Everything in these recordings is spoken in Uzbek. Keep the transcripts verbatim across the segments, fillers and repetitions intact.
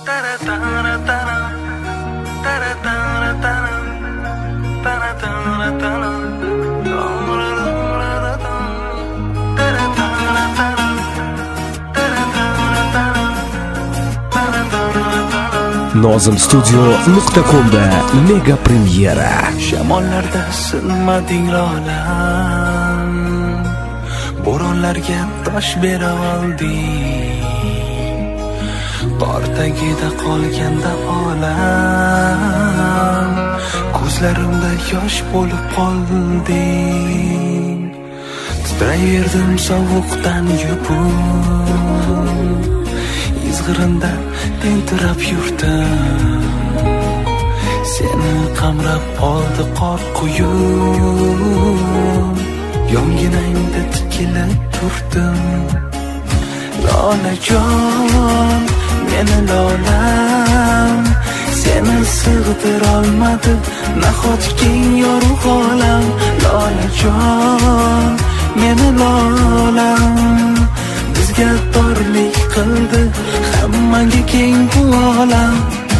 Nozim studio nuqta com'da mega premyera. Shamollarda sinmading lolam, bo'ronlarga tosh bera olding, tor tagida qolganda olam, ko'zlarimda yosh bo'lib qolding. Titrayverdim sovuqdan yupun, izg'irinda tentirab yurdim, seni qamrab oldi qor quyun. Yonginangda tikilib turdim, lolajon meni lolam, seni sig'dirolmadim nahotki keng yorug' olam. Lolajon meni lolam, bizga torlik qildi hammaga keng bu olam.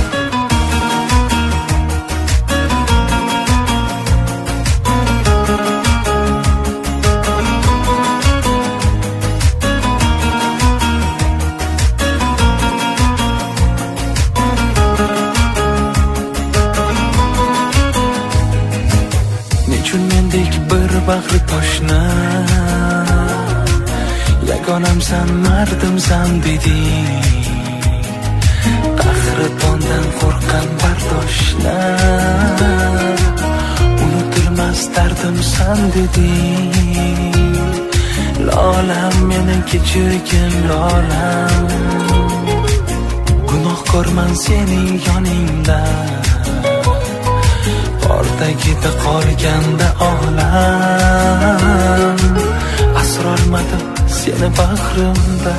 Nechun mendek bir bahri toshni yagonamsan, mardimsan deding, qahratondan qo'rqqan bardoshlar, unutilmas dardimsan deding. Lolam meni kechirgin lolam, gunohkorman sening yoningda, qor tagida qolganda olam, asrolmadim seni bag'rimda.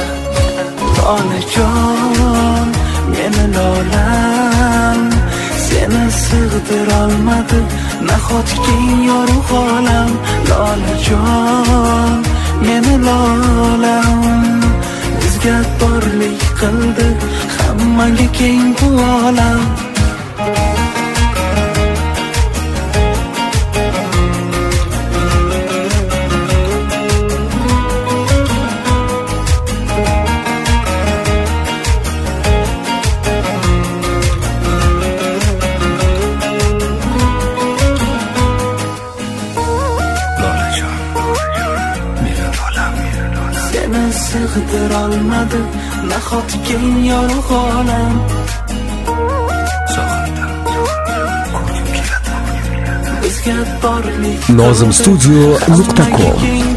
Lolajon meni lolam, seni sig'dirolmadim nahotki keng yorug' olam. Lolajon meni lolam, bizga torlik qildi hammaga keng bu olam. Sig'dirolmadim nahotki keng yorug' olam. Bizga torlik Nozim studio nuqta com